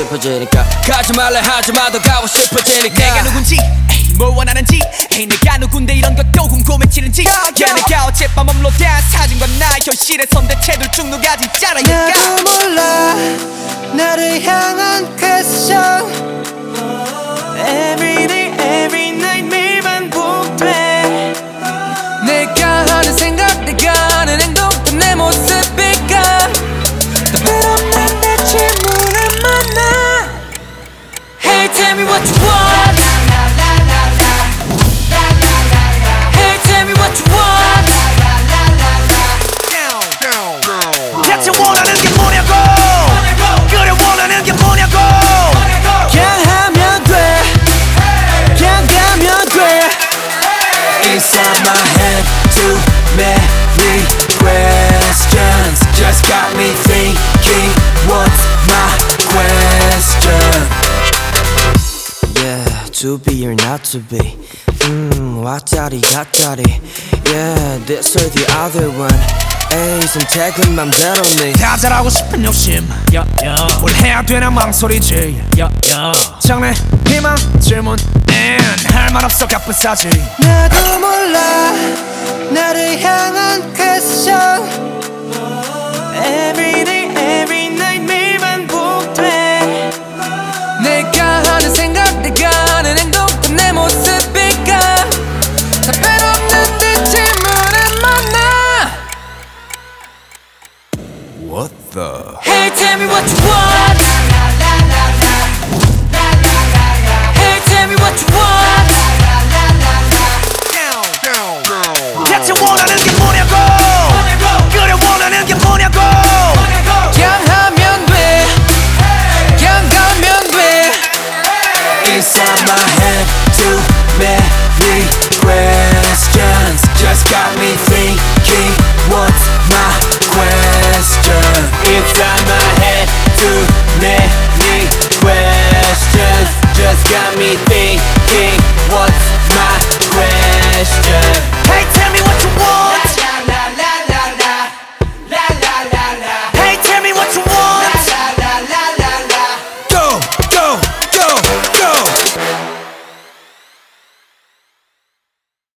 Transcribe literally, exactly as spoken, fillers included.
싶어지니까 가지 말래 하지마 더 가고 싶어지니까 내가 누군지 에이, 뭘 원하는지 에이, 내가 누군데 이런 것도 궁금해지는지 야 내가 어젯밤 업로드한 사진과 나 현실의 선대체 둘 중 누가 진짜라 나도 몰라 나를 향한 question Every day every night 매일 반복돼 내가 하는 생각 내가 하는 행동 내 모습일까 답변없는 내 질문에 만나 Hey tell me what you want Hey tell me what you want 대체 원하는 게 뭐냐고 그래 원하는 게 뭐냐고 그냥 하면 돼 그냥 가면 돼 Inside my head too many questions Just got me thinking what's my question Yeah, to be or not to be Hmm, 왔다리 갔다리 Yeah, this or the other one 에이 선택은 맘대로니 다 잘하고 싶은 욕심 yeah, yeah. 뭘 해야 되나 망설이지 yeah, yeah. 장래 희망 질문 and 할 말 없어 가쁜 사지 나도 몰라 나를 향한 question Every day every night 매일 반복돼 내가 하는 생각 내가 하는 행동 내 모습일까 답변 없는 내 질문에 만나 What the Hey tell me what you want Hey tell me what you want 대체 원하는 게 뭐냐고 그래 원하는 게 뭐냐고 그냥 하면 돼 그냥 가면 돼 Inside my head too many questions Just got me thinking what's my question Inside my head too many questions Just got me thinking what's